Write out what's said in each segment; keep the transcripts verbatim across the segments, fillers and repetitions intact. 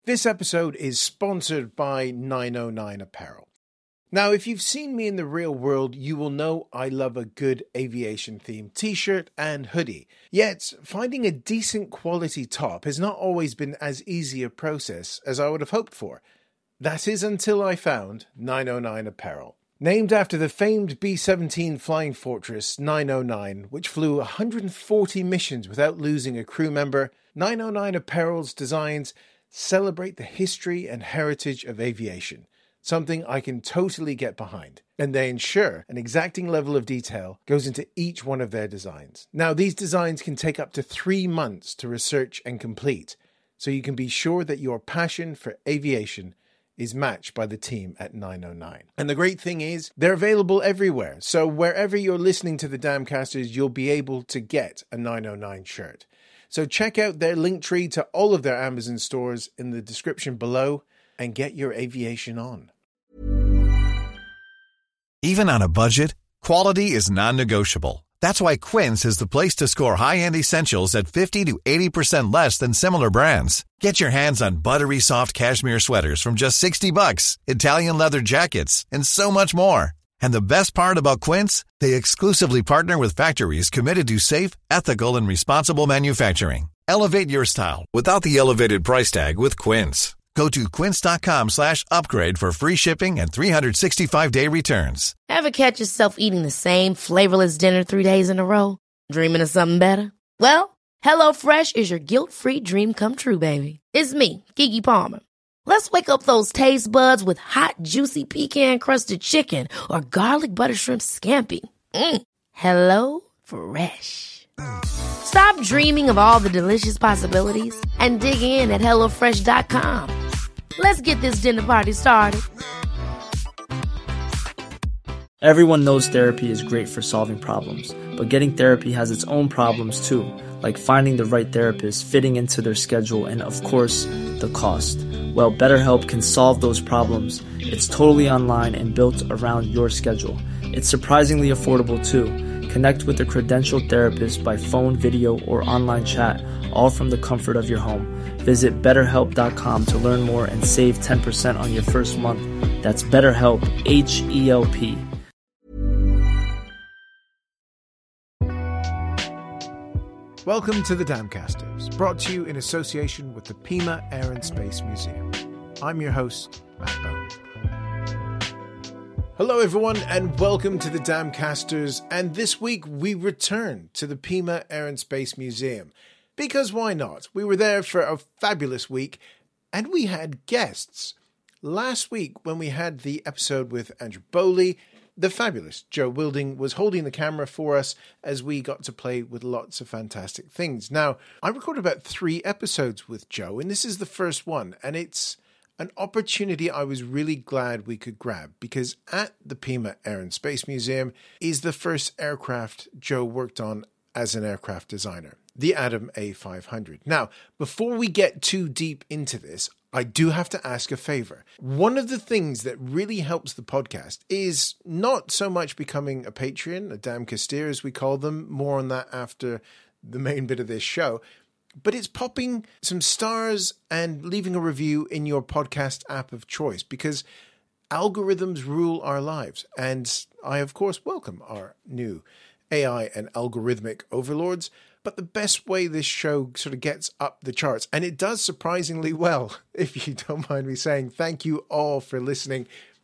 This episode is sponsored by nine oh nine Apparel. Now, if you've seen me in the real world, you will know I love a good aviation-themed t-shirt and hoodie. Yet, finding a decent quality top has not always been as easy a process as I would have hoped for. That is until I found nine oh nine Apparel. Named after the famed B seventeen Flying Fortress nine oh nine, which flew one hundred forty missions without losing a crew member, nine oh nine Apparel's designs celebrate the history and heritage of aviation. Something I can totally get behind. And they ensure an exacting level of detail goes into each one of their designs. Now, these designs can take up to three months to research and complete, so you can be sure that your passion for aviation is matched by the team at nine oh nine. And the great thing is, they're available everywhere. So wherever you're listening to the Damcasters, you'll be able to get a nine oh nine shirt. So check out their link tree to all of their Amazon stores in the description below and get your aviation on. Even on a budget, quality is non-negotiable. That's why Quince is the place to score high-end essentials at fifty to eighty percent less than similar brands. Get your hands on buttery soft cashmere sweaters from just sixty bucks, Italian leather jackets, and so much more. And the best part about Quince, they exclusively partner with factories committed to safe, ethical, and responsible manufacturing. Elevate your style without the elevated price tag with Quince. Go to quince.com slash upgrade for free shipping and three sixty-five day returns. Ever catch yourself eating the same flavorless dinner three days in a row? Dreaming of something better? Well, HelloFresh is your guilt-free dream come true, baby. It's me, Keke Palmer. Let's wake up those taste buds with hot, juicy pecan-crusted chicken or garlic butter shrimp scampi. Mm. Hello Fresh. Stop dreaming of all the delicious possibilities and dig in at hello fresh dot com. Let's get this dinner party started. Everyone knows therapy is great for solving problems, but getting therapy has its own problems too, like finding the right therapist, fitting into their schedule, and of course, the cost. Well, BetterHelp can solve those problems. It's totally online and built around your schedule. It's surprisingly affordable too. Connect with a credentialed therapist by phone, video, or online chat, all from the comfort of your home. Visit better help dot com to learn more and save ten percent on your first month. That's BetterHelp, H E L P. Welcome to the Damcasters, brought to you in association with the Pima Air and Space Museum. I'm your host, Matt Bone. Hello everyone and welcome to the Damcasters, and this week we return to the Pima Air and Space Museum. Because why not? We were there for a fabulous week and we had guests. Last week when we had the episode with Andrew Bowley, the fabulous Joe Wilding was holding the camera for us as we got to play with lots of fantastic things. Now, I recorded about three episodes with Joe and this is the first one, and it's an opportunity I was really glad we could grab because at the Pima Air and Space Museum is the first aircraft Joe worked on as an aircraft designer, the Adam A five hundred. Now, before we get too deep into this, I do have to ask a favor. One of the things that really helps the podcast is not so much becoming a Patreon, a Damcaster as we call them, more on that after the main bit of this show, but it's popping some stars and leaving a review in your podcast app of choice because algorithms rule our lives. And I, of course, welcome our new A I and algorithmic overlords. But the best way this show sort of gets up the charts, and it does surprisingly well, if you don't mind me saying, thank you all for listening,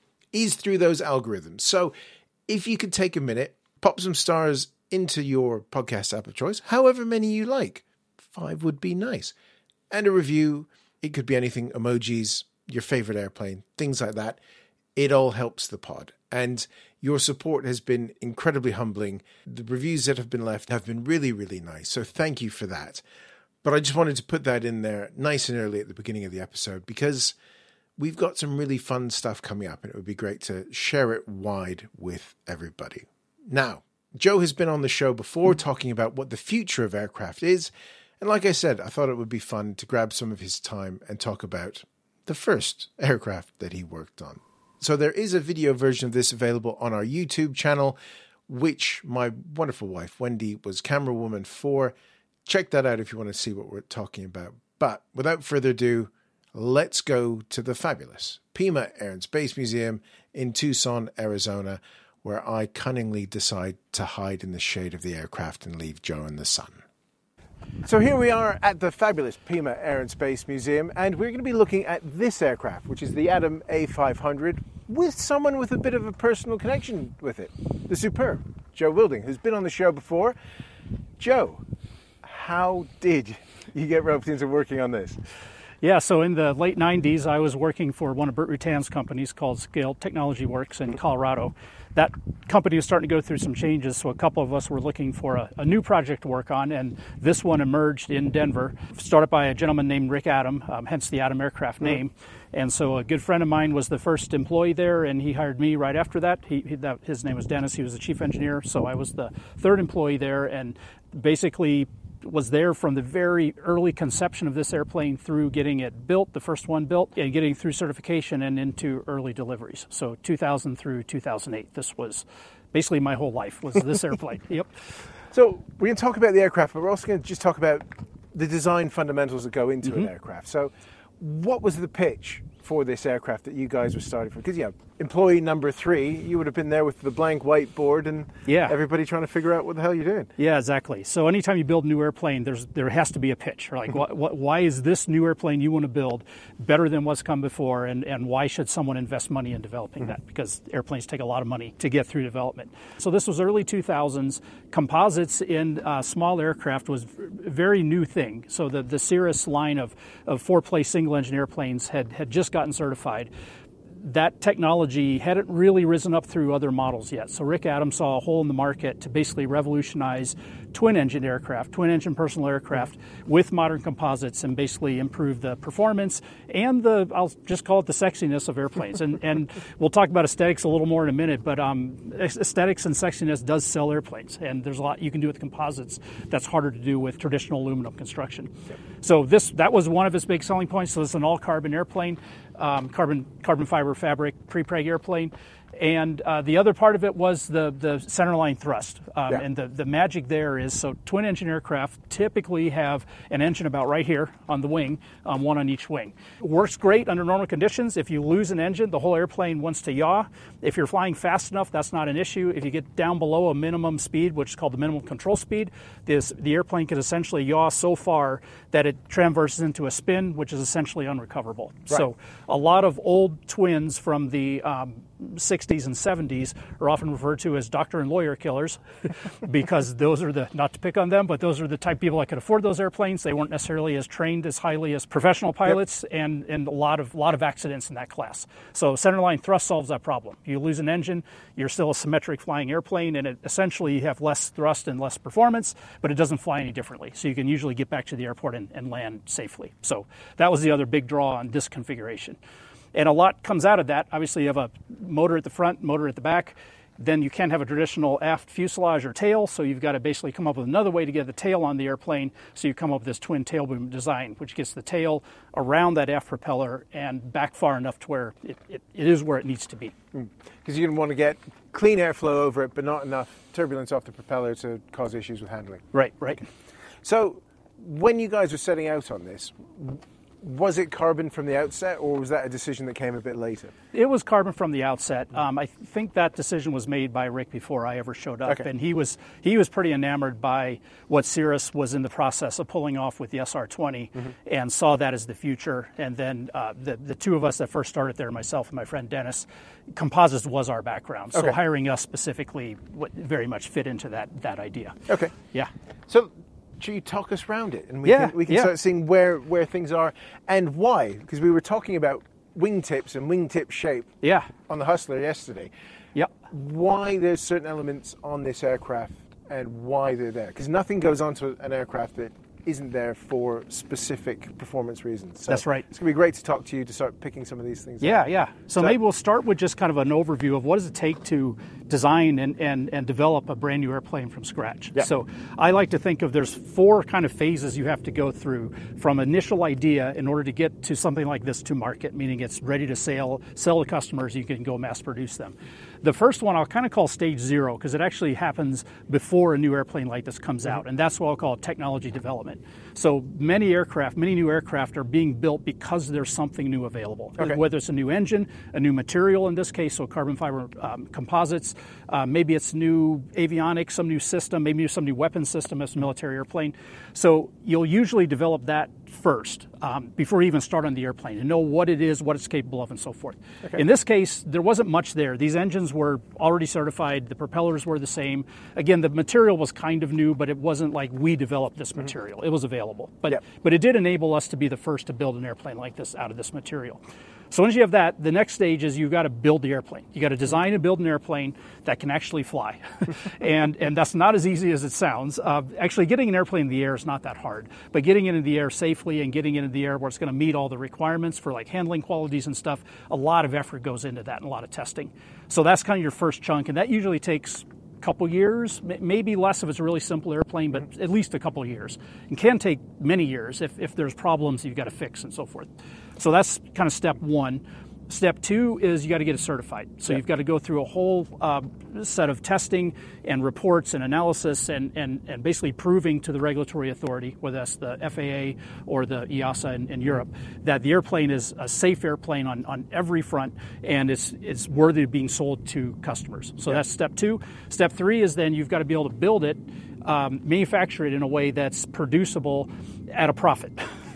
is through those algorithms. So if you could take a minute, pop some stars into your podcast app of choice, however many you like. Five would be nice. And a review, it could be anything, emojis, your favorite airplane, things like that. It all helps the pod. And your support has been incredibly humbling. The reviews that have been left have been really, really nice. So thank you for that. But I just wanted to put that in there nice and early at the beginning of the episode because we've got some really fun stuff coming up and it would be great to share it wide with everybody. Now, Joe has been on the show before talking about what the future of aircraft is. And like I said, I thought it would be fun to grab some of his time and talk about the first aircraft that he worked on. So there is a video version of this available on our YouTube channel, which my wonderful wife, Wendy, was camera woman for. Check that out if you want to see what we're talking about. But without further ado, let's go to the fabulous Pima Air and Space Museum in Tucson, Arizona, where I cunningly decide to hide in the shade of the aircraft and leave Joe in the sun. So here we are at the fabulous Pima Air and Space Museum, and we're going to be looking at this aircraft, which is the Atom A five hundred, with someone with a bit of a personal connection with it, the superb Joe Wilding, who's been on the show before. Joe, how did you get roped into working on this? Yeah, so in the late nineties, I was working for one of Burt Rutan's companies called Scale Technology Works in Colorado. That company was starting to go through some changes, so a couple of us were looking for a, a new project to work on, and this one emerged in Denver, started by a gentleman named Rick Atom, um, hence the Atom Aircraft name. And so a good friend of mine was the first employee there, and he hired me right after that. He, he that, his name was Dennis. He was the chief engineer, so I was the third employee there, and basically was there from the very early conception of this airplane through getting it built, the first one built, and getting through certification and into early deliveries. So two thousand through two thousand eight. This was basically my whole life was this airplane. Yep. So we're going to talk about the aircraft, but we're also going to just talk about the design fundamentals that go into mm-hmm. an aircraft. So what was the pitch for this aircraft that you guys were starting from? Because, yeah, employee number three, you would have been there with the blank whiteboard and yeah. everybody trying to figure out what the hell you're doing. Yeah, exactly. So anytime you build a new airplane, there's there has to be a pitch. Like, what, what, why is this new airplane you want to build better than what's come before, and, and why should someone invest money in developing mm-hmm. that? Because airplanes take a lot of money to get through development. So this was early two thousands. Composites in uh, small aircraft was a very new thing. So the, the Cirrus line of, of four-place single-engine airplanes had, had just gotten certified. That technology hadn't really risen up through other models yet. So Rick Adams saw a hole in the market to basically revolutionize twin-engine aircraft, twin-engine personal aircraft with modern composites and basically improve the performance and the, I'll just call it the sexiness of airplanes. And and we'll talk about aesthetics a little more in a minute, but um, aesthetics and sexiness does sell airplanes. And there's a lot you can do with composites that's harder to do with traditional aluminum construction. Yep. So this that was one of his big selling points. So it's an all-carbon airplane. Um, carbon carbon fiber fabric pre-preg airplane, and uh, the other part of it was the the centerline thrust. Um, yeah. And the, the magic there is, so twin engine aircraft typically have an engine about right here on the wing, um, one on each wing. Works great under normal conditions. If you lose an engine, the whole airplane wants to yaw. If you're flying fast enough, that's not an issue. If you get down below a minimum speed, which is called the minimum control speed, this, the airplane can essentially yaw so far that it transverses into a spin, which is essentially unrecoverable. Right. So a lot of old twins from the um, sixties and seventies are often referred to as doctor and lawyer killers because those are the, not to pick on them, but those are the type of people that could afford those airplanes. They weren't necessarily as trained as highly as professional pilots, yep. and, and a lot of lot of accidents in that class. So centerline thrust solves that problem. You lose an engine, you're still a symmetric flying airplane, and it, essentially you have less thrust and less performance, but it doesn't fly any differently. So you can usually get back to the airport and, and land safely. So that was the other big draw on this configuration. And a lot comes out of that. Obviously, you have a motor at the front, motor at the back. Then you can't have a traditional aft fuselage or tail, so you've got to basically come up with another way to get the tail on the airplane. So you come up with this twin tail boom design, which gets the tail around that aft propeller and back far enough to where it, it, it is where it needs to be. Because mm. you're going to want to get clean airflow over it, but not enough turbulence off the propeller to cause issues with handling. Right, right. So when you guys were setting out on this, was it carbon from the outset, or was that a decision that came a bit later? It was carbon from the outset. Um, I think that decision was made by Rick before I ever showed up, okay. and he was he was pretty enamored by what Cirrus was in the process of pulling off with the S R twenty, mm-hmm. and saw that as the future. And then uh, the the two of us that first started there, myself and my friend Dennis, composites was our background. So okay. hiring us specifically very much fit into that that idea. Okay. Yeah. So, should you talk us around it, and we yeah, can we can yeah. start seeing where, where things are and why? Because we were talking about wingtips and wingtip shape yeah. on the Hustler yesterday. Yep. Why there's certain elements on this aircraft and why they're there? Because nothing goes onto an aircraft that isn't there for specific performance reasons. So that's right. It's going to be great to talk to you to start picking some of these things yeah, up. Yeah, So, so maybe we'll start with just kind of an overview of what does it take to design and, and, and develop a brand new airplane from scratch. Yeah. So I like to think of there's four kind of phases you have to go through from initial idea in order to get to something like this to market, meaning it's ready to sell, sell to customers, you can go mass produce them. The first one I'll kind of call stage zero because it actually happens before a new airplane like this comes out, and that's what I'll call technology development. development. So many aircraft, many new aircraft are being built because there's something new available. Okay. Whether it's a new engine, a new material in this case, so carbon fiber um, composites, uh, maybe it's new avionics, some new system, maybe some new weapon system as a military airplane. So you'll usually develop that first um, before you even start on the airplane and know what it is, what it's capable of, and so forth. Okay. In this case, there wasn't much there. These engines were already certified. The propellers were the same. Again, the material was kind of new, but it wasn't like we developed this material. Mm-hmm. It was available. But, yep. but it did enable us to be the first to build an airplane like this out of this material. So once you have that, the next stage is you've got to build the airplane. You got to design and build an airplane that can actually fly. and and that's not as easy as it sounds. Uh, actually, getting an airplane in the air is not that hard. But getting it in the air safely and getting it in the air where it's going to meet all the requirements for like handling qualities and stuff, a lot of effort goes into that and a lot of testing. So that's kind of your first chunk. And that usually takes couple years, maybe less if it's a really simple airplane, but at least a couple of years. It can take many years if, if there's problems you've got to fix and so forth. So that's kind of step one. Step two is you got to get it certified. So yeah. you've got to go through a whole uh, set of testing and reports and analysis and, and, and basically proving to the regulatory authority, whether that's the F A A or the E A S A in, in Europe, that the airplane is a safe airplane on, on every front and it's, it's worthy of being sold to customers. So yeah. that's step two. Step three is then you've got to be able to build it, um, manufacture it in a way that's producible at a profit.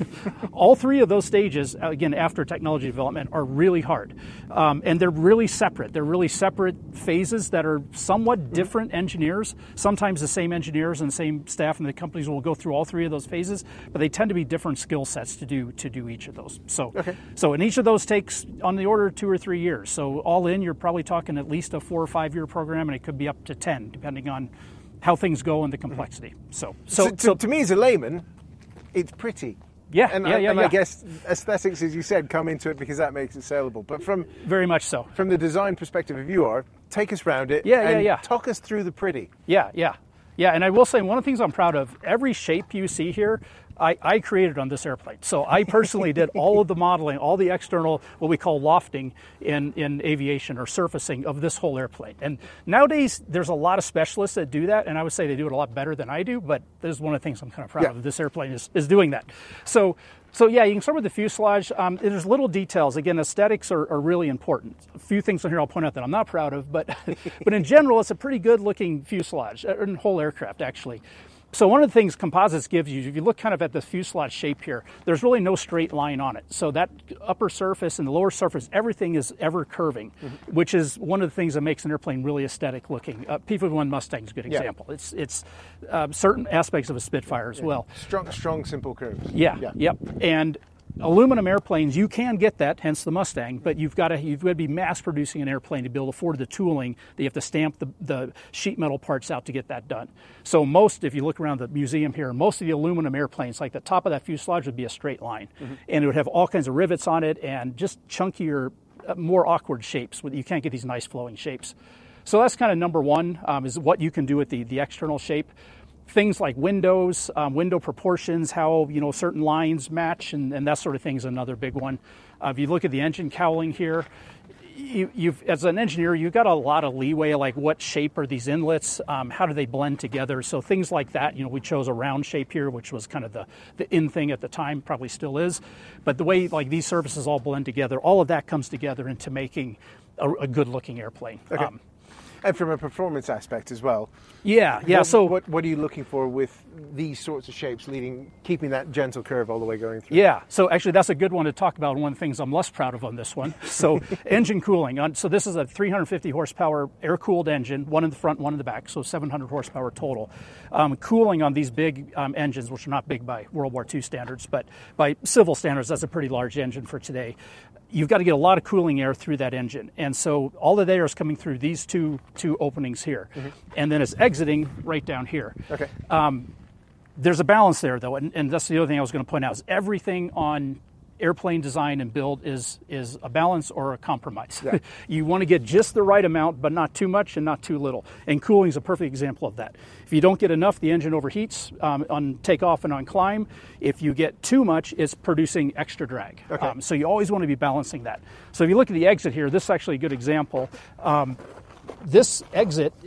All three of those stages, again, after technology development, are really hard. Um, and they're really separate. They're really separate phases that are somewhat different engineers. Sometimes the same engineers and the same staff and the companies will go through all three of those phases, but they tend to be different skill sets to do to do each of those. So, okay. so and each of those takes on the order of two or three years. So all in, you're probably talking at least a four or five year program, and it could be up to ten, depending on how things go and the complexity. Mm-hmm. So, so, so, to, so to me as a layman, it's pretty. Yeah, and yeah, I, yeah, and yeah. I guess aesthetics, as you said, come into it because that makes it saleable. But from very much so, from the design perspective, if you are, take us round it. Yeah, and yeah, yeah. Talk us through the pretty. Yeah, yeah, yeah. And I will say one of the things I'm proud of. Every shape you see here, I, I created on this airplane. So I personally did all of the modeling, all the external, what we call lofting in, in aviation or surfacing of this whole airplane. And nowadays, there's a lot of specialists that do that, and I would say they do it a lot better than I do, but this is one of the things I'm kind of proud yeah. of. This airplane is, is doing that. So, so yeah, you can start with the fuselage. Um, there's little details. Again, aesthetics are, are really important. A few things on here I'll point out that I'm not proud of, but, but in general, it's a pretty good-looking fuselage, or whole aircraft, actually. So one of the things composites gives you, if you look kind of at the fuselage shape here, there's really no straight line on it. So that upper surface and the lower surface, everything is ever curving, mm-hmm. which is one of the things that makes an airplane really aesthetic looking. Uh, P fifty-one Mustang is a good example. Yeah. It's it's uh, certain aspects of a Spitfire as yeah. well. Strong, strong, simple curves. Yeah, yeah, yep. And aluminum airplanes, you can get that, hence the Mustang, but you've got to you've got to be mass producing an airplane to be able to afford the tooling that you have to stamp the, the sheet metal parts out to get that done. So most, if you look around the museum here, most of the aluminum airplanes, like the top of that fuselage would be a straight line, mm-hmm. and it would have all kinds of rivets on it and just chunkier, more awkward shapes. You can't get these nice flowing shapes. So that's kind of number one, um, is what you can do with the, the external shape. Things like windows, um, window proportions, how you know certain lines match, and, and that sort of thing is another big one. Uh, if you look at the engine cowling here, you, you've as an engineer, you've got a lot of leeway, like what shape are these inlets, um, how do they blend together? So things like that, you know, we chose a round shape here, which was kind of the, the in thing at the time, probably still is. But the way like these surfaces all blend together, all of that comes together into making a, a good-looking airplane. Okay. Um, And from a performance aspect as well. Yeah, yeah. What, so what what are you looking for with these sorts of shapes, leading, keeping that gentle curve all the way going through? Yeah. So actually, that's a good one to talk about. One of the things I'm less proud of on this one. So engine cooling. On, so this is a three hundred fifty horsepower air-cooled engine, one in the front, one in the back. So seven hundred horsepower total. Um, cooling on these big um, engines, which are not big by World War Two standards, but by civil standards, that's a pretty large engine for today. You've got to get a lot of cooling air through that engine. And so all the air is coming through these two two openings here. Mm-hmm. And then it's exiting right down here. Okay. Um, there's a balance there, though, and, and that's the other thing I was going to point out, is everything on airplane design and build is is a balance or a compromise. Yeah. You want to get just the right amount, but not too much and not too little. And cooling is a perfect example of that. If you don't get enough, the engine overheats um, on takeoff and on climb. If you get too much, it's producing extra drag. Okay. Um, so you always want to be balancing that. So if you look at the exit here, this is actually a good example. Um, this exit, if you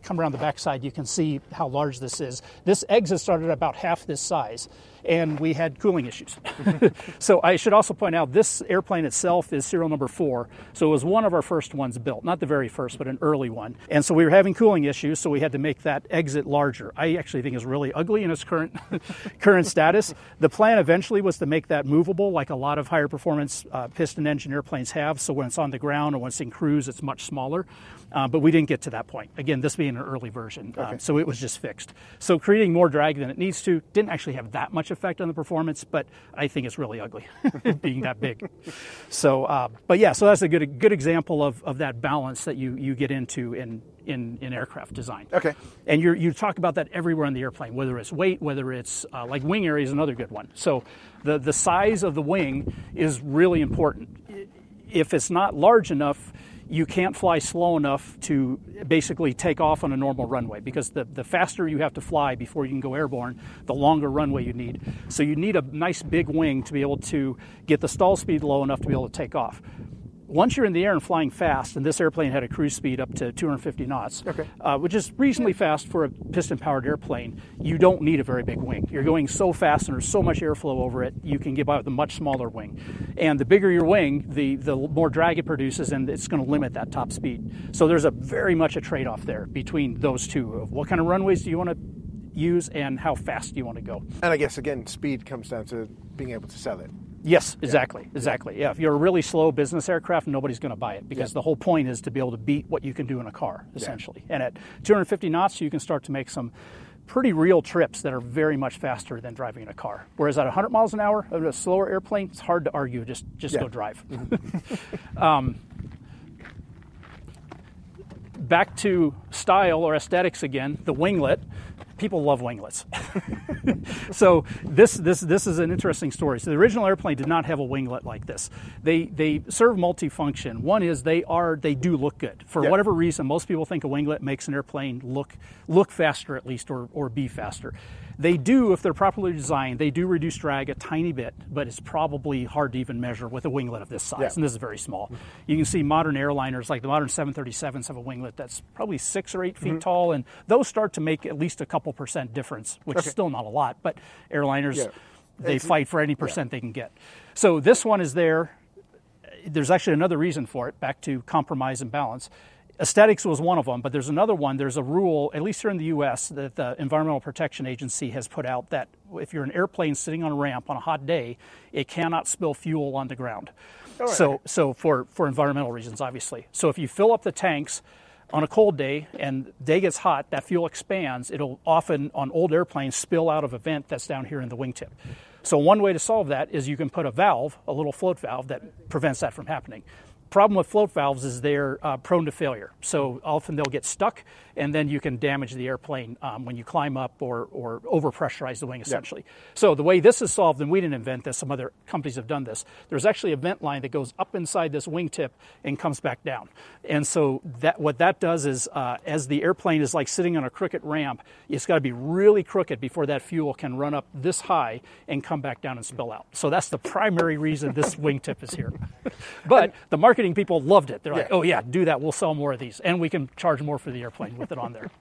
come around the backside, you can see how large this is. This exit started about half this size, and we had cooling issues. So I should also point out this airplane itself is serial number four, so it was one of our first ones built, not the very first, but an early one. And so we were having cooling issues, so we had to make that exit larger. I actually think it's really ugly in its current current status. The plan eventually was to make that movable, like a lot of higher performance uh, piston engine airplanes have, so when it's on the ground or when it's in cruise, it's much smaller. Uh, but we didn't get to that point. Again, this being an early version, okay. um, so it was just fixed. So creating more drag than it needs to didn't actually have that much effect on the performance, but I think it's really ugly being that big. So, uh, but yeah, so that's a good a good example of, of that balance that you, you get into in, in, in aircraft design. Okay. And you you talk about that everywhere on the airplane, whether it's weight, whether it's uh, like wing area is another good one. So the, the size of the wing is really important. If it's not large enough, you can't fly slow enough to basically take off on a normal runway, because the, the faster you have to fly before you can go airborne, the longer runway you need. So you need a nice big wing to be able to get the stall speed low enough to be able to take off. Once you're in the air and flying fast, and this airplane had a cruise speed up to two hundred fifty knots, okay. uh, which is reasonably fast for a piston-powered airplane, you don't need a very big wing. You're going so fast and there's so much airflow over it, you can get by with a much smaller wing. And the bigger your wing, the, the more drag it produces, and it's going to limit that top speed. So there's a very much a trade-off there between those two. Of what kind of runways do you want to use and how fast do you want to go? And I guess, again, speed comes down to being able to sell it. Yes, exactly, yeah. exactly. Yeah, if you're a really slow business aircraft, nobody's going to buy it, because yeah. the whole point is to be able to beat what you can do in a car, essentially. Yeah. And at two hundred fifty knots, you can start to make some pretty real trips that are very much faster than driving in a car. Whereas at one hundred miles an hour, of a slower airplane, it's hard to argue. Just, just yeah. go drive. um, back to style or aesthetics again. The winglet. People love winglets. So this this this is an interesting story. So the original airplane did not have a winglet like this. They they serve multifunction. One is they are they do look good. For yeah. whatever reason, most people think a winglet makes an airplane look look faster at least, or or be faster. They do, if they're properly designed, they do reduce drag a tiny bit, but it's probably hard to even measure with a winglet of this size, yeah. and this is very small. You can see modern airliners, like the modern seven thirty-sevens, have a winglet that's probably six or eight feet mm-hmm. tall, and those start to make at least a couple percent difference, which okay. is still not a lot, but airliners, yeah. they it's, fight for any percent yeah. they can get. So this one is there. There's actually another reason for it, back to compromise and balance. Aesthetics was one of them, but there's another one. There's a rule, at least here in the U S, that the Environmental Protection Agency has put out, that if you're an airplane sitting on a ramp on a hot day, it cannot spill fuel on the ground. All right. So, so for, for environmental reasons, obviously. So if you fill up the tanks on a cold day and the day gets hot, that fuel expands. It'll often, on old airplanes, spill out of a vent that's down here in the wingtip. So one way to solve that is you can put a valve, a little float valve, that prevents that from happening. Problem with float valves is they're uh, prone to failure. So often they'll get stuck, and then you can damage the airplane um, when you climb up or, or overpressurize the wing, essentially. Yeah. So the way this is solved, and we didn't invent this, some other companies have done this, there's actually a vent line that goes up inside this wingtip and comes back down. And so that what that does is, uh, as the airplane is like sitting on a crooked ramp, it's got to be really crooked before that fuel can run up this high and come back down and spill out. So that's the primary reason this wingtip is here. But the marketing people loved it. They're like, yeah. oh yeah, do that. We'll sell more of these. And we can charge more for the airplane with it on there.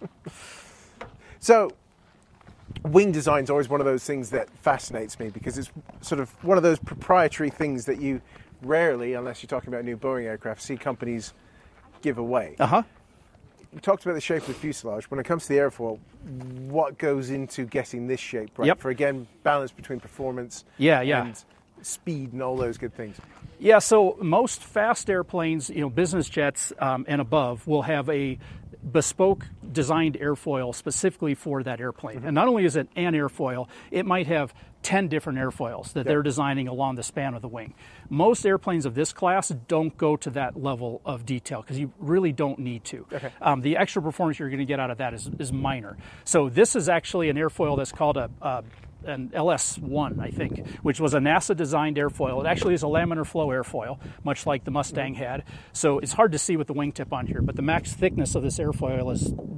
So wing design is always one of those things that fascinates me, because it's sort of one of those proprietary things that you rarely, unless you're talking about new Boeing aircraft, see companies give away. Uh-huh. We talked about the shape of the fuselage. When it comes to the airfoil, what goes into getting this shape right? Yep. For, again, balance between performance yeah, yeah. and speed and all those good things. Yeah, so most fast airplanes, you know, business jets um, and above, will have a bespoke designed airfoil specifically for that airplane. Mm-hmm. And not only is it an airfoil, it might have ten different airfoils that yep. they're designing along the span of the wing. Most airplanes of this class don't go to that level of detail, because you really don't need to. Okay. Um, the extra performance you're going to get out of that is, is minor. So this is actually an airfoil that's called a, a an L S one, I think, which was a NASA-designed airfoil. It actually is a laminar flow airfoil, much like the Mustang had. So it's hard to see with the wingtip on here, but the max thickness of this airfoil is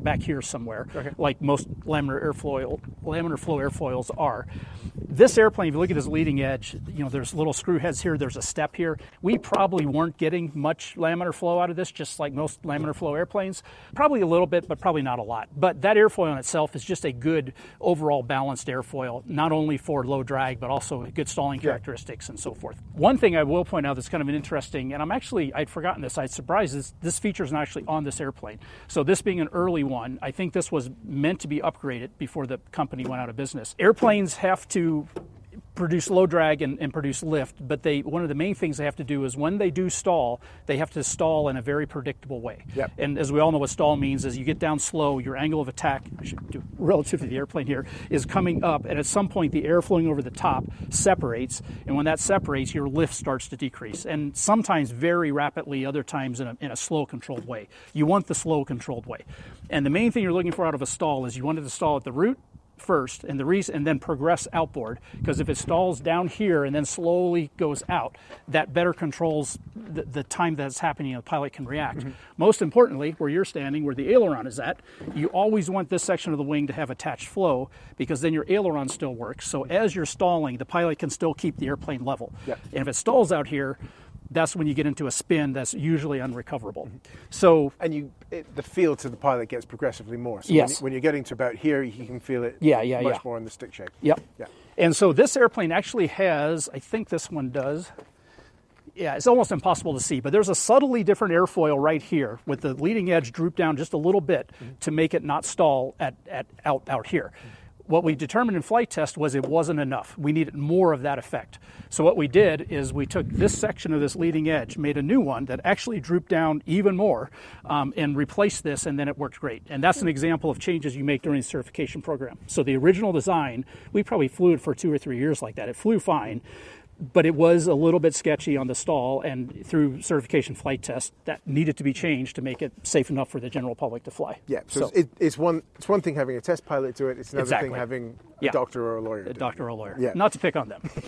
back here somewhere, okay. like most laminar airfoil, laminar flow airfoils are. This airplane, if you look at this leading edge, you know, there's little screw heads here, there's a step here. We probably weren't getting much laminar flow out of this, just like most laminar flow airplanes. Probably a little bit, but probably not a lot. But that airfoil in itself is just a good overall balanced airfoil, not only for low drag, but also good stalling yeah. characteristics and so forth. One thing I will point out that's kind of an interesting, and I'm actually, I'd forgotten this, I'd surprised this, this feature is not actually on this airplane. So this being an early one, I think this was meant to be upgraded before the company went out of business. Airplanes have to produce low drag and, and produce lift, but they one of the main things they have to do is when they do stall, they have to stall in a very predictable way. Yep. And as we all know what stall means is you get down slow, your angle of attack, I should do relative to the airplane here, is coming up, and at some point the air flowing over the top separates, and when that separates, your lift starts to decrease, and sometimes very rapidly, other times in a, in a slow controlled way. You want the slow controlled way. And the main thing you're looking for out of a stall is you want it to stall at the root first, and the reason, and then progress outboard, because if it stalls down here and then slowly goes out, that better controls the, the time that's happening and the pilot can react. Mm-hmm. Most importantly, where you're standing, where the aileron is at, you always want this section of the wing to have attached flow, because then your aileron still works. So as you're stalling, the pilot can still keep the airplane level. Yep. And if it stalls out here, that's when you get into a spin that's usually unrecoverable. Mm-hmm. So, and you, it, the feel to the pilot gets progressively more. So yes. when, when you're getting to about here, you can feel it yeah, yeah, much yeah. more in the stick shape. Yep. Yeah. And so this airplane actually has, I think this one does, yeah, it's almost impossible to see, but there's a subtly different airfoil right here with the leading edge drooped down just a little bit mm-hmm. to make it not stall at, at out, out here. Mm-hmm. What we determined in flight test was it wasn't enough. We needed more of that effect. So what we did is we took this section of this leading edge, made a new one that actually drooped down even more, um, and replaced this, and then it worked great. And that's an example of changes you make during the certification program. So the original design, we probably flew it for two or three years like that. It flew fine, but it was a little bit sketchy on the stall, and through certification flight test, that needed to be changed to make it safe enough for the general public to fly. Yeah, so, so it, it's one it's one thing having a test pilot do it, it's another exactly. thing having yeah. a doctor or a lawyer do A it. doctor or a lawyer. Yeah. Not to pick on them.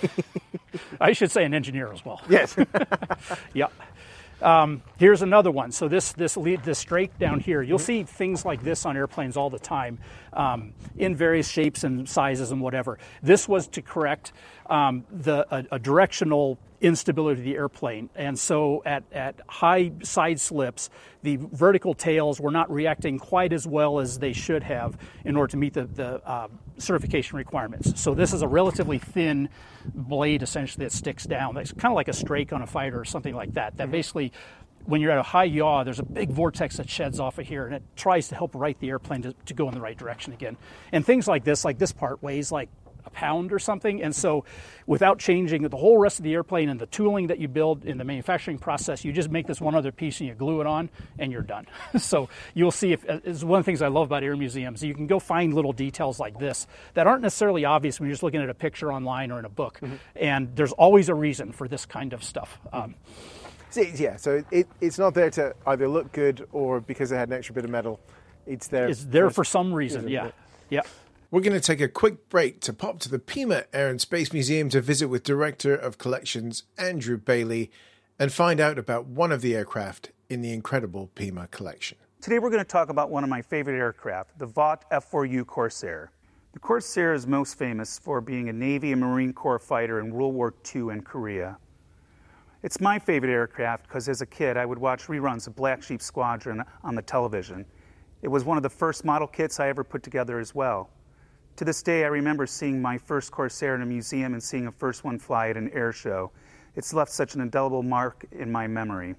I should say an engineer as well. Yes. yeah. Um, here's another one. So this this lead this strake down here, you'll mm-hmm. see things like this on airplanes all the time, um, in various shapes and sizes and whatever. This was to correct um, the a, a directional instability of the airplane, and so at at high side slips, the vertical tails were not reacting quite as well as they should have in order to meet the the uh, certification requirements. So this is a relatively thin blade, essentially, that sticks down. That's kind of like a strake on a fighter or something like that. That mm-hmm. basically, when you're at a high yaw, there's a big vortex that sheds off of here, and it tries to help right the airplane to, to go in the right direction again. And things like this, like this part weighs like a pound or something, and so without changing the whole rest of the airplane and the tooling that you build in the manufacturing process, you just make this one other piece and you glue it on and you're done. So you'll see, if it's one of the things I love about air museums, you can go find little details like this that aren't necessarily obvious when you're just looking at a picture online or in a book. Mm-hmm. And there's always a reason for this kind of stuff. Um, See, yeah, so it, it's not there to either look good or because it had an extra bit of metal. It's there. It's there for some reason. Yeah. Yeah. We're going to take a quick break to pop to the Pima Air and Space Museum to visit with Director of Collections Andrew Bailey and find out about one of the aircraft in the incredible Pima collection. Today we're going to talk about one of my favorite aircraft, the Vought F four U Corsair. The Corsair is most famous for being a Navy and Marine Corps fighter in World War Two and Korea. It's my favorite aircraft because as a kid I would watch reruns of Black Sheep Squadron on the television. It was one of the first model kits I ever put together as well. To this day, I remember seeing my first Corsair in a museum and seeing a first one fly at an air show. It's left such an indelible mark in my memory.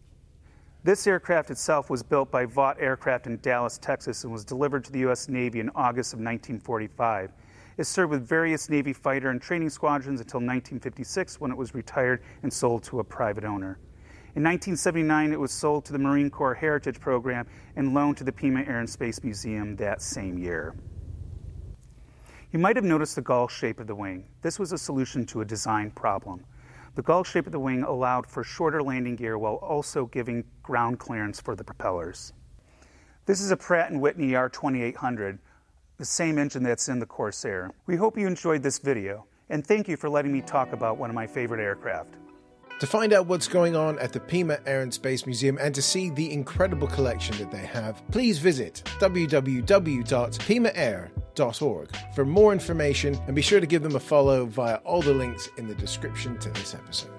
This aircraft itself was built by Vought Aircraft in Dallas, Texas, and was delivered to the U S Navy in August of nineteen forty-five. It served with various Navy fighter and training squadrons until nineteen fifty-six, when it was retired and sold to a private owner. In nineteen seventy-nine, it was sold to the Marine Corps Heritage Program and loaned to the Pima Air and Space Museum that same year. You might have noticed the gull shape of the wing. This was a solution to a design problem. The gull shape of the wing allowed for shorter landing gear while also giving ground clearance for the propellers. This is a Pratt and Whitney R twenty-eight hundred, the same engine that's in the Corsair. We hope you enjoyed this video, and thank you for letting me talk about one of my favorite aircraft. To find out what's going on at the Pima Air and Space Museum and to see the incredible collection that they have, please visit w w w dot pima air dot org for more information, and be sure to give them a follow via all the links in the description to this episode.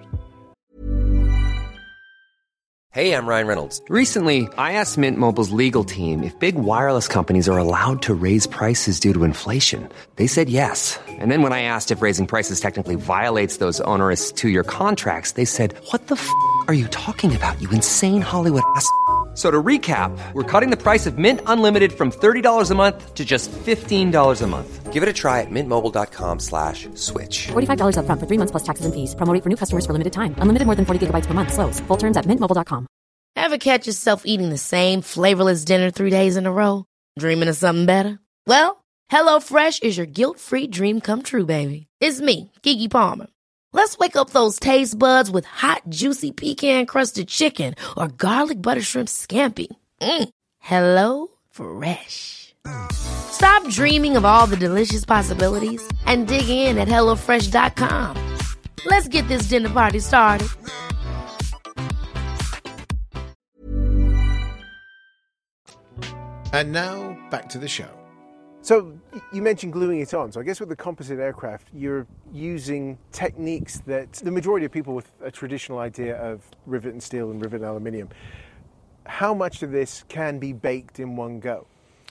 Hey, I'm Ryan Reynolds. Recently, I asked Mint Mobile's legal team if big wireless companies are allowed to raise prices due to inflation. They said yes. And then when I asked if raising prices technically violates those onerous two-year contracts, they said, what the f*** are you talking about, you insane Hollywood ass f- So to recap, we're cutting the price of Mint Unlimited from thirty dollars a month to just fifteen dollars a month. Give it a try at mintmobile.com slash switch. forty-five dollars up front for three months plus taxes and fees. Promo rate for new customers for limited time. Unlimited more than forty gigabytes per month. Slows full terms at mint mobile dot com. Ever catch yourself eating the same flavorless dinner three days in a row? Dreaming of something better? Well, HelloFresh is your guilt-free dream come true, baby. It's me, Keke Palmer. Let's wake up those taste buds with hot, juicy pecan-crusted chicken or garlic butter shrimp scampi. Mm. Hello Fresh. Stop dreaming of all the delicious possibilities and dig in at hello fresh dot com. Let's get this dinner party started. And now, back to the show. So, you mentioned gluing it on. So I guess with the composite aircraft, you're using techniques that the majority of people with a traditional idea of rivet and steel and rivet and aluminium, how much of this can be baked in one go?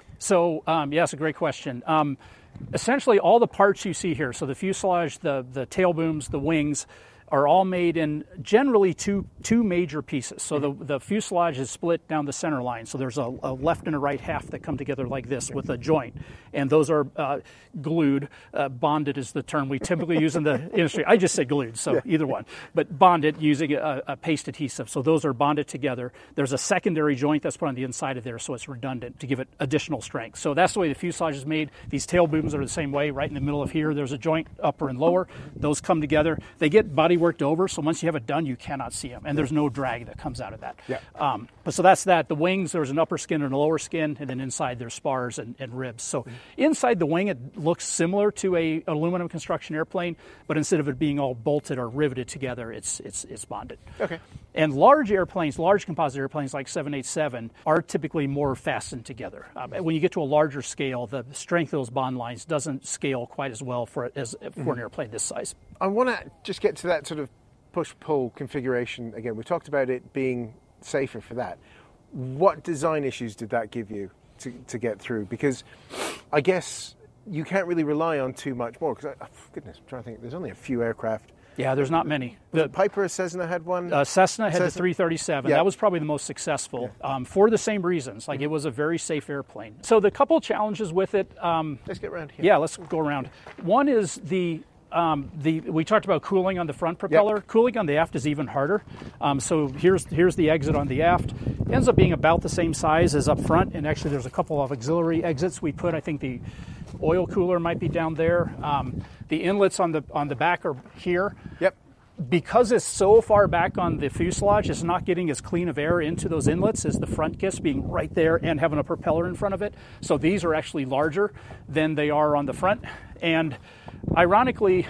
So, um, yeah, that's a great question. Um, essentially, all the parts you see here, so the fuselage, the, the tail booms, the wings, are all made in generally two two major pieces. So the, the fuselage is split down the center line. So there's a, a left and a right half that come together like this with a joint. And those are uh, glued. Uh, bonded is the term we typically use in the industry. I just say glued, so yeah. Either one. But bonded using a, a paste adhesive. So those are bonded together. There's a secondary joint that's put on the inside of there so it's redundant to give it additional strength. So that's the way the fuselage is made. These tail booms are the same way. Right in the middle of here, there's a joint, upper and lower. Those come together. They get body worked over, so once you have it done, you cannot see them, and there's no drag that comes out of that. Yeah. Um, but so that's that. The wings, there's an upper skin and a lower skin, and then inside there's spars and, and ribs. So mm-hmm. Inside the wing, it looks similar to a aluminum construction airplane, but instead of it being all bolted or riveted together, it's it's it's bonded. Okay. And large airplanes, large composite airplanes like seven eighty-seven, are typically more fastened together. Um, when you get to a larger scale, the strength of those bond lines doesn't scale quite as well for as for mm-hmm. an airplane this size. I want to just get to that sort of push-pull configuration again. We talked about it being safer for that. What design issues did that give you to, to get through? Because I guess you can't really rely on too much more. Because, oh, goodness, I'm trying to think. There's only a few aircraft. Yeah, there's not many. Was the it Piper or Cessna had one? Uh, Cessna had Cessna? the three thirty-seven. Yeah. That was probably the most successful yeah. um, for the same reasons. Like mm-hmm. It was a very safe airplane. So the couple challenges with it. Um, let's get around here. Yeah, let's go around. One is the. Um, the we talked about cooling on the front propeller. Yep. Cooling on the aft is even harder. Um, so here's here's the exit on the aft. It ends up being about the same size as up front, and actually there's a couple of auxiliary exits we put. I think the oil cooler might be down there. Um, the inlets on the on the back are here. Yep. Because it's so far back on the fuselage, it's not getting as clean of air into those inlets as the front gets, being right there and having a propeller in front of it. So these are actually larger than they are on the front. And ironically,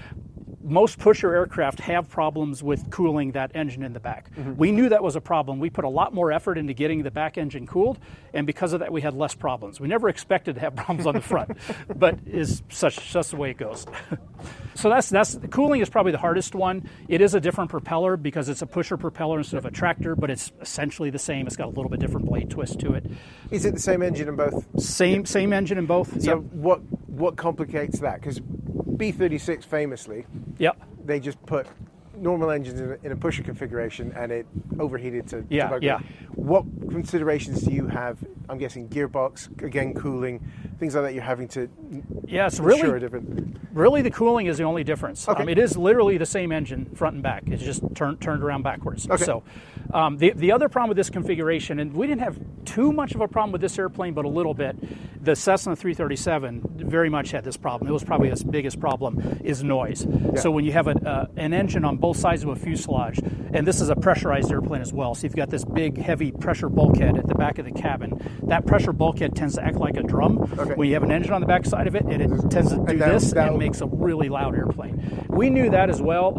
most pusher aircraft have problems with cooling that engine in the back. Mm-hmm. We knew that was a problem. We put a lot more effort into getting the back engine cooled, and because of that, we had less problems. We never expected to have problems on the front, but is such just the way it goes. So that's that's cooling is probably the hardest one. It is a different propeller because it's a pusher propeller instead of a tractor, but it's essentially the same. It's got a little bit different blade twist to it. Is it the same engine in both? Same same engine in both. So yep. what what complicates that? Because B thirty-six famously, yep. they just put normal engines in a, in a pusher configuration and it overheated to yeah to yeah. What considerations do you have? I'm guessing gearbox, again cooling, things like that. You're having to yeah, it's really ensure a different. Really, the cooling is the only difference. Okay. Um, it is literally the same engine front and back. It's just turned turned around backwards. Okay. So um, the the other problem with this configuration, and we didn't have too much of a problem with this airplane, but a little bit. The Cessna three thirty-seven very much had this problem. It was probably its biggest problem is noise. Yeah. So when you have a, uh, an engine on both sides of a fuselage, and this is a pressurized airplane as well, so you've got this big, heavy pressure bulkhead at the back of the cabin. That pressure bulkhead tends to act like a drum. Okay. When you have an engine on the back side of it, and it tends to do and that, this that, and makes a really loud airplane. We knew that as well. Um,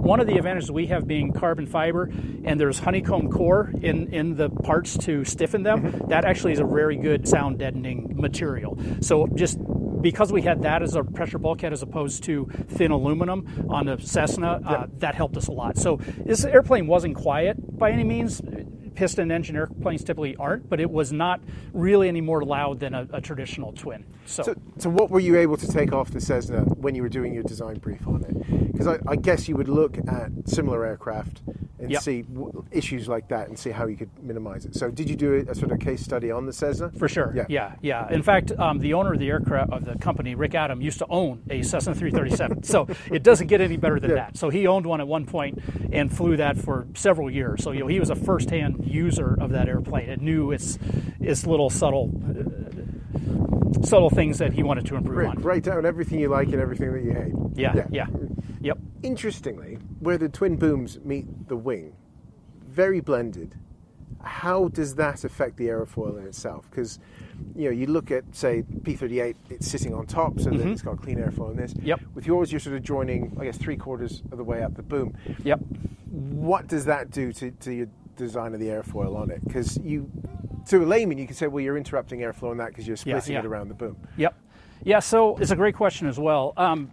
one of the advantages we have being carbon fiber, and there's honeycomb core in, in the parts to stiffen them, mm-hmm. that actually is a very good sound deadening material. So just because we had that as a pressure bulkhead as opposed to thin aluminum on the Cessna, uh, yep. that helped us a lot. So this airplane wasn't quiet by any means. Piston engine airplanes typically aren't, but it was not really any more loud than a, a traditional twin. So. so, so what were you able to take off the Cessna when you were doing your design brief on it? Because I, I guess you would look at similar aircraft and yep. see w- issues like that and see how you could minimize it. So did you do a, a sort of case study on the Cessna? For sure, yeah. yeah, yeah. In fact, um, the owner of the aircraft, of the company, Rick Adam, used to own a Cessna three thirty-seven. So it doesn't get any better than yeah. that. So he owned one at one point and flew that for several years. So you know, he was a first-hand user of that airplane and knew its, its little subtle... Uh, subtle things that he wanted to improve Rick, on. Write down everything you like and everything that you hate. Yeah, yeah, yeah. Yep. Interestingly, where the twin booms meet the wing, very blended, how does that affect the aerofoil in itself? Because, you know, you look at, say, P thirty-eight, it's sitting on top, so mm-hmm. that it's got clean airfoil in this. Yep. With yours, you're sort of joining, I guess, three quarters of the way up the boom. Yep. What does that do to, to your design of the airfoil on it? Because you... To a layman, you can say, well, you're interrupting airflow on that because you're splitting yeah, yeah. it around the boom. Yep. Yeah, so it's a great question as well. Um,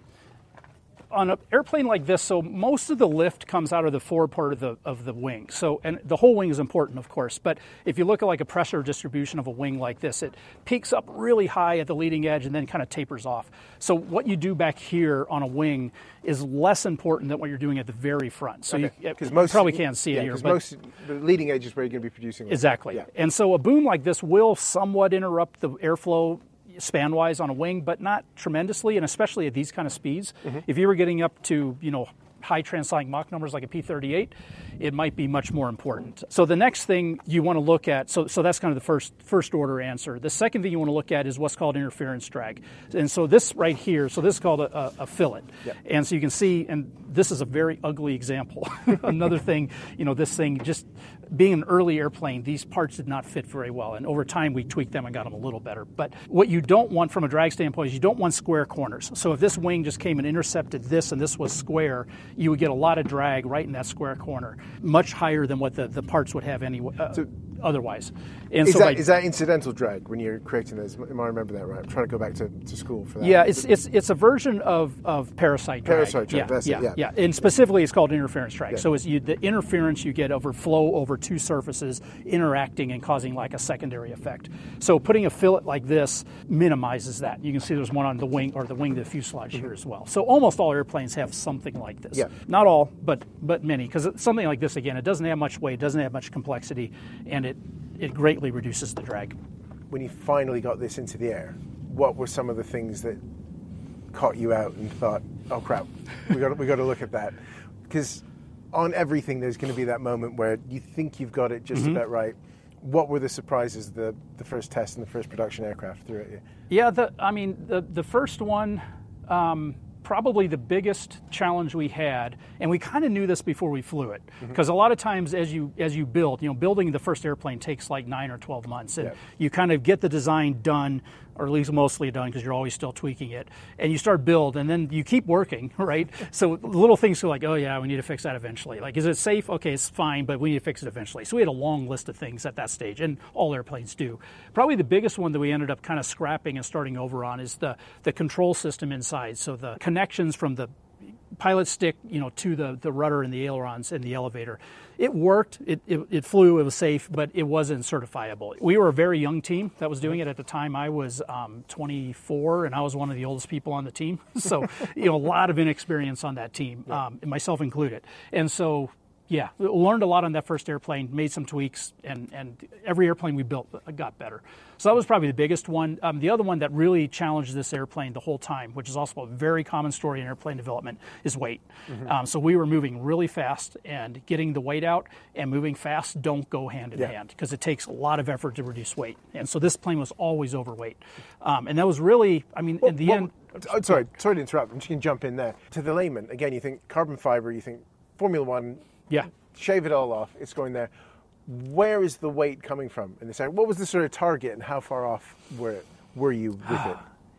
on an airplane like this, so most of the lift comes out of the forward part of the of the wing. So, and the whole wing is important, of course. But if you look at like a pressure distribution of a wing like this, it peaks up really high at the leading edge and then kind of tapers off. So what you do back here on a wing is less important than what you're doing at the very front. So okay. you, you most, probably can't see yeah, it here. But most the leading edge is where you're going to be producing. Exactly. Yeah. And so a boom like this will somewhat interrupt the airflow span-wise on a wing, but not tremendously, and especially at these kind of speeds. Mm-hmm. If you were getting up to, you know, high transonic Mach numbers like a P thirty-eight, it might be much more important. So the next thing you want to look at, so so that's kind of the first first order answer. The second thing you want to look at is what's called interference drag. And so this right here, so this is called a, a, a fillet. Yep. And so you can see, and this is a very ugly example. Another thing, you know, this thing just being an early airplane, these parts did not fit very well. And over time, we tweaked them and got them a little better. But what you don't want from a drag standpoint is you don't want square corners. So if this wing just came and intercepted this and this was square, you would get a lot of drag right in that square corner, much higher than what the, the parts would have anyway, uh, so, otherwise. And is, so that, by, is that incidental drag when you're creating this? Am I remember that right? I'm trying to go back to, to school for that. Yeah, it's it's it's a version of, of parasite drag. Parasite drag, yeah, that's yeah, it, yeah. yeah. And specifically it's called interference drag. Yeah. So it's you, the interference you get over flow over two surfaces interacting and causing like a secondary effect. So putting a fillet like this minimizes that. You can see there's one on the wing or the wing of the fuselage mm-hmm. here as well. So almost all airplanes have something like this. Yeah. Not all, but but many. Because something like this, again, it doesn't have much weight, doesn't have much complexity, and it, it greatly reduces the drag. When you finally got this into the air, what were some of the things that caught you out and thought, oh crap, we got we got to look at that? Because on everything, there's going to be that moment where you think you've got it just mm-hmm. about right. What were the surprises the the first test and the first production aircraft threw at you? Yeah, the, I mean, the, the first one, um, probably the biggest challenge we had, and we kind of knew this before we flew it, because mm-hmm. a lot of times as you as you build, you know, building the first airplane takes like nine or twelve months, and yeah. you kind of get the design done, or at least mostly done, because you're always still tweaking it, and you start build, and then you keep working, right? So little things go like, oh yeah, we need to fix that eventually. Like, is it safe? Okay, it's fine, but we need to fix it eventually. So we had a long list of things at that stage, and all airplanes do. Probably the biggest one that we ended up kind of scrapping and starting over on is the the control system inside. So the connections from the pilot stick, you know, to the, the rudder and the ailerons and the elevator. It worked, it, it it flew, it was safe, but it wasn't certifiable. We were a very young team that was doing it at the time. I was um, twenty-four, and I was one of the oldest people on the team. So, you know, a lot of inexperience on that team, um, myself included. And so, yeah, learned a lot on that first airplane, made some tweaks, and, and every airplane we built got better. So that was probably the biggest one. Um, the other one that really challenged this airplane the whole time, which is also a very common story in airplane development, is weight. Mm-hmm. Um, so we were moving really fast, and getting the weight out and moving fast don't go hand in yeah. hand, because it takes a lot of effort to reduce weight. And so this plane was always overweight. Um, and that was really, I mean, well, in the well, end... Oh, sorry, sorry to interrupt. I'm just going to jump in there. To the layman, again, you think carbon fiber, you think Formula One, yeah, shave it all off, it's going there. Where is the weight coming from in this area? What was the sort of target, and how far off were were you with it?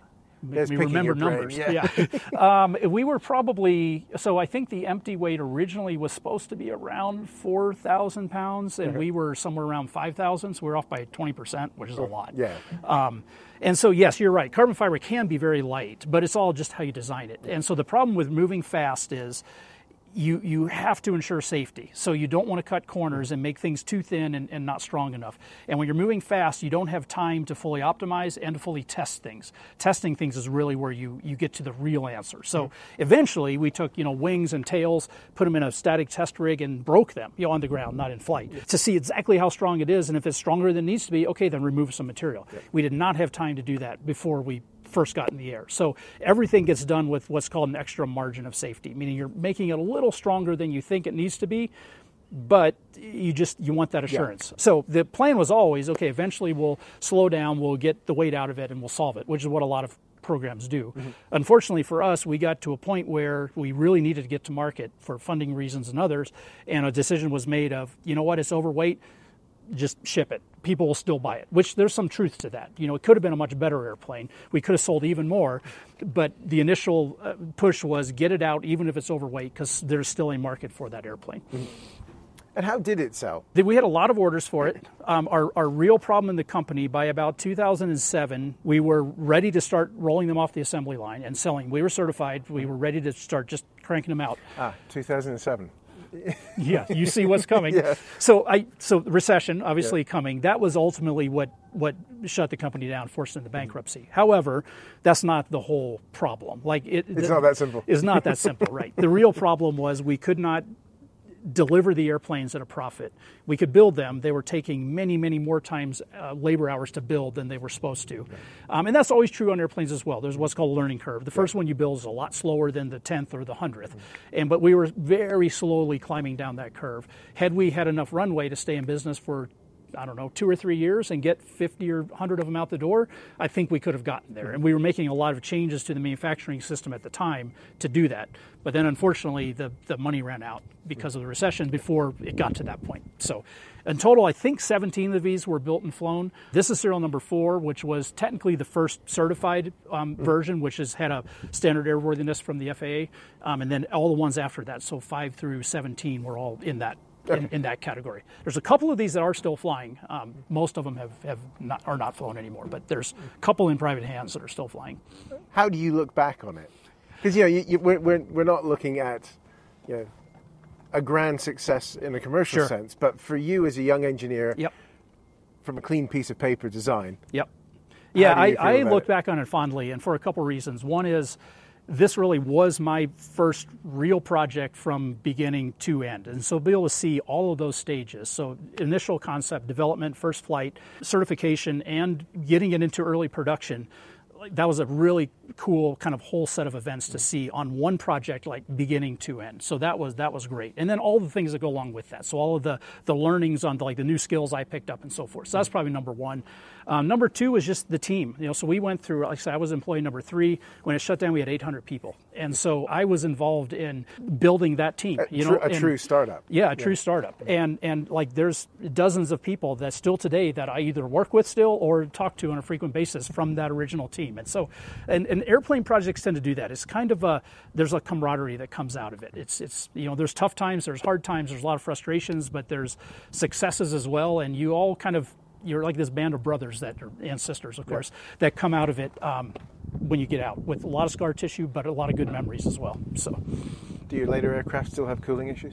Make There's me picking remember your brain, numbers. yeah. yeah. um, we were probably, so I think the empty weight originally was supposed to be around four thousand pounds, and we were somewhere around five thousand, so we we're off by twenty percent, which is a lot. Yeah. Um, and so, yes, you're right. Carbon fiber can be very light, but it's all just how you design it. And so the problem with moving fast is You you have to ensure safety. So you don't want to cut corners and make things too thin and, and not strong enough. And when you're moving fast, you don't have time to fully optimize and to fully test things. Testing things is really where you, you get to the real answer. So eventually we took, you know, wings and tails, put them in a static test rig and broke them, you know, on the ground, not in flight, yeah. to see exactly how strong it is. And if it's stronger than it needs to be, okay, then remove some material. Yeah. We did not have time to do that before we first got in the air. So everything gets done with what's called an extra margin of safety, meaning you're making it a little stronger than you think it needs to be, but you just, you want that assurance. Yeah. So the plan was always, okay, eventually we'll slow down, we'll get the weight out of it, and we'll solve it, which is what a lot of programs do. Mm-hmm. Unfortunately for us, we got to a point where we really needed to get to market for funding reasons and others, and a decision was made of, you know what, it's overweight, just ship it. People will still buy it, which there's some truth to that. You know, it could have been a much better airplane. We could have sold even more, but the initial uh, push was get it out even if it's overweight, because there's still a market for that airplane. Mm-hmm. And how did it sell? We had a lot of orders for it. Um, our, our real problem in the company, by about two thousand seven, we were ready to start rolling them off the assembly line and selling. We were certified. We were ready to start just cranking them out. Ah, two thousand seven. Yeah, you see what's coming. Yeah. So I so recession obviously yeah. coming. That was ultimately what what shut the company down, forced into bankruptcy. However, that's not the whole problem. Like it, it's the, not that simple. It's not that simple, right? The real problem was we could not deliver the airplanes at a profit. We could build them. They were taking many, many more times uh, labor hours to build than they were supposed to. Okay. Um, and that's always true on airplanes as well. There's what's called a learning curve. The first yeah. one you build is a lot slower than the tenth or the hundredth. Mm-hmm. And but we were very slowly climbing down that curve. Had we had enough runway to stay in business for, I don't know, two or three years and get fifty or one hundred of them out the door, I think we could have gotten there. And we were making a lot of changes to the manufacturing system at the time to do that. But then, unfortunately, the, the money ran out because of the recession before it got to that point. So in total, I think seventeen of these were built and flown. This is serial number four, which was technically the first certified um, mm. version, which has had a standard airworthiness from the F A A. Um, and then all the ones after that, so five through seventeen, were all in that In, in that category. There's a couple of these that are still flying. Um, most of them have, have not, are not flown anymore, but there's a couple in private hands that are still flying. How do you look back on it? Because, you know, you, you, we're, we're, we're not looking at, you know, a grand success in a commercial sure. sense, but for you as a young engineer, yep. from a clean piece of paper design. Yep. Yeah, I, I look it? back on it fondly, and for a couple reasons. One is, this really was my first real project from beginning to end. And so be able to see all of those stages. So initial concept development, first flight, certification, and getting it into early production. That was a really cool kind of whole set of events to see on one project, like beginning to end. So that was that was great. And then all the things that go along with that. So all of the, the learnings on the, like the new skills I picked up and so forth. So that's probably number one. Um, number two was just the team. You know, so we went through, like I said, I was employee number three. When it shut down, we had eight hundred people. And so I was involved in building that team. A, you tr- know, a and, true startup. Yeah, a true yeah. startup. And and like there's dozens of people that still today that I either work with still or talk to on a frequent basis from that original team. And so, and, and airplane projects tend to do that. It's kind of a, there's a camaraderie that comes out of it. It's, it's you know, there's tough times, there's hard times, there's a lot of frustrations, but there's successes as well. And you all kind of, you're like this band of brothers that are, and sisters, of course, yeah. that come out of it um, when you get out with a lot of scar tissue, but a lot of good memories as well. So, do your later aircraft still have cooling issues?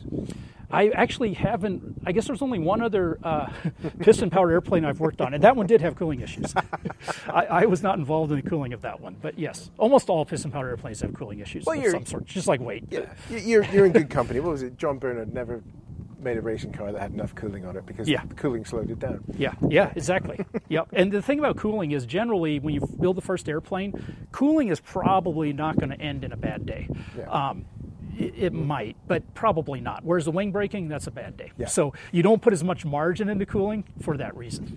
I actually haven't. I guess there's only one other uh, piston-powered airplane I've worked on, and that one did have cooling issues. I, I was not involved in the cooling of that one, but yes, almost all piston-powered airplanes have cooling issues well, of some sort, just like weight. Yeah, you're you're in good company. What was it? John Bernard never made a racing car that had enough cooling on it because yeah. the cooling slowed it down. Yeah, yeah, exactly. Yep. And the thing about cooling is generally when you build the first airplane, cooling is probably not going to end in a bad day. Yeah. Um, it, it might, but probably not. Whereas the wing braking, that's a bad day. Yeah. So you don't put as much margin into cooling for that reason.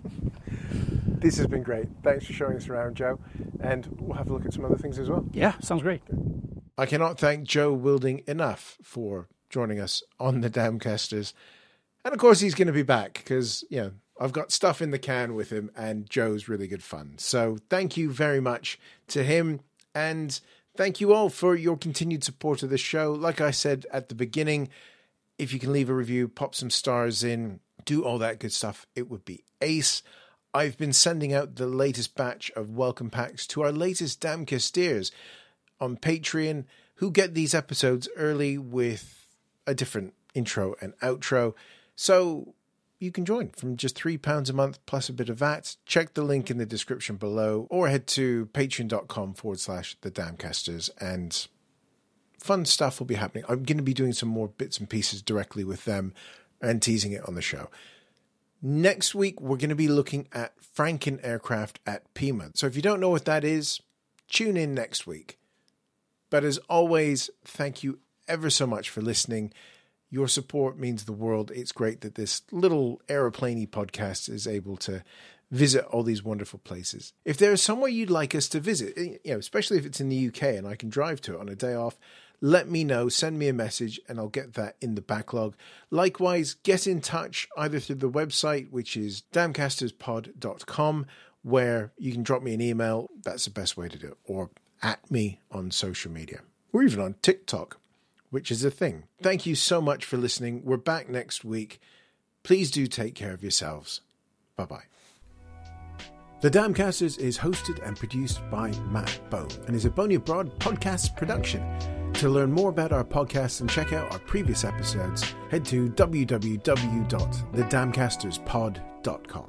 This has been great. Thanks for showing us around, Joe. And we'll have a look at some other things as well. Yeah, sounds great. I cannot thank Joe Wilding enough for joining us on the Damcasters. And of course he's going to be back because, you know, I've got stuff in the can with him and Joe's really good fun. So thank you very much to him And thank you all for your continued support of the show. Like I said at the beginning, if you can leave a review, pop some stars in, do all that good stuff, it would be ace. I've been sending out the latest batch of welcome packs to our latest Damcasters on Patreon, who get these episodes early with a different intro and outro. So you can join from just three pounds a month plus a bit of V A T. Check the link in the description below or head to patreon.com forward slash the Damcasters and fun stuff will be happening. I'm going to be doing some more bits and pieces directly with them and teasing it on the show. Next week, we're going to be looking at Franken Aircraft at Pima. So if you don't know what that is, tune in next week. But as always, thank you ever so much for listening. Your support means the world. It's great that this little aeroplaney podcast is able to visit all these wonderful places. If there is somewhere you'd like us to visit, you know, especially if it's in the U K and I can drive to it on a day off, let me know, send me a message, and I'll get that in the backlog. Likewise, get in touch either through the website, which is damcasters pod dot com, where you can drop me an email. That's the best way to do it. Or at me on social media. Or even on TikTok, which is a thing. Thank you so much for listening. We're back next week. Please do take care of yourselves. Bye-bye. The Damcasters is hosted and produced by Matt Bone and is a Boney Abroad podcast production. To learn more about our podcast and check out our previous episodes, head to w w w dot the damcasters pod dot com.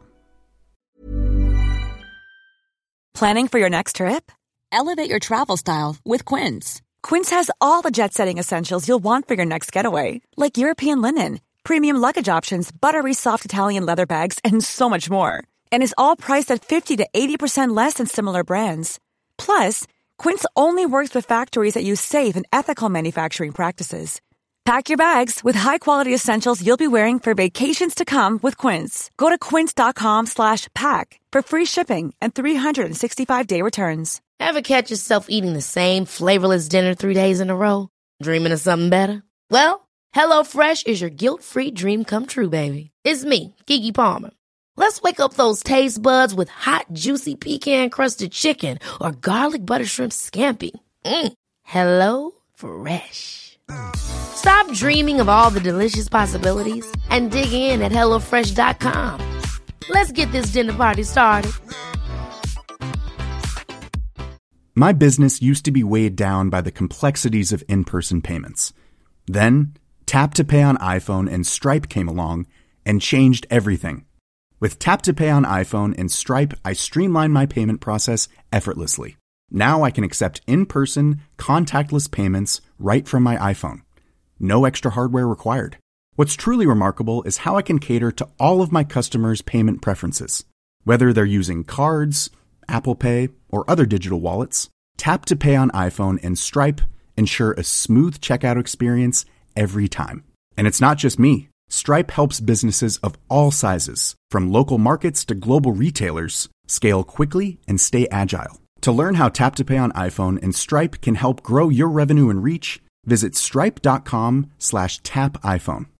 Planning for your next trip? Elevate your travel style with Quince. Quince has all the jet-setting essentials you'll want for your next getaway, like European linen, premium luggage options, buttery soft Italian leather bags, and so much more. And is all priced at fifty to eighty percent less than similar brands. Plus, Quince only works with factories that use safe and ethical manufacturing practices. Pack your bags with high-quality essentials you'll be wearing for vacations to come with Quince. Go to quince.com slash pack for free shipping and three sixty-five day returns. Ever catch yourself eating the same flavorless dinner three days in a row? Dreaming of something better? Well, HelloFresh is your guilt-free dream come true, baby. It's me, Keke Palmer. Let's wake up those taste buds with hot, juicy pecan-crusted chicken or garlic butter shrimp scampi. Mm. Hello Fresh. Stop dreaming of all the delicious possibilities and dig in at hello fresh dot com. Let's get this dinner party started. My business used to be weighed down by the complexities of in-person payments. Then, Tap to Pay on iPhone and Stripe came along and changed everything. With Tap to Pay on iPhone and Stripe, I streamlined my payment process effortlessly. Now I can accept in-person, contactless payments right from my iPhone. No extra hardware required. What's truly remarkable is how I can cater to all of my customers' payment preferences. Whether they're using cards, Apple Pay, or other digital wallets, Tap to Pay on iPhone and Stripe ensure a smooth checkout experience every time. And it's not just me. Stripe helps businesses of all sizes, from local markets to global retailers, scale quickly and stay agile. To learn how Tap to Pay on iPhone and Stripe can help grow your revenue and reach, visit stripe.com slash tap iPhone.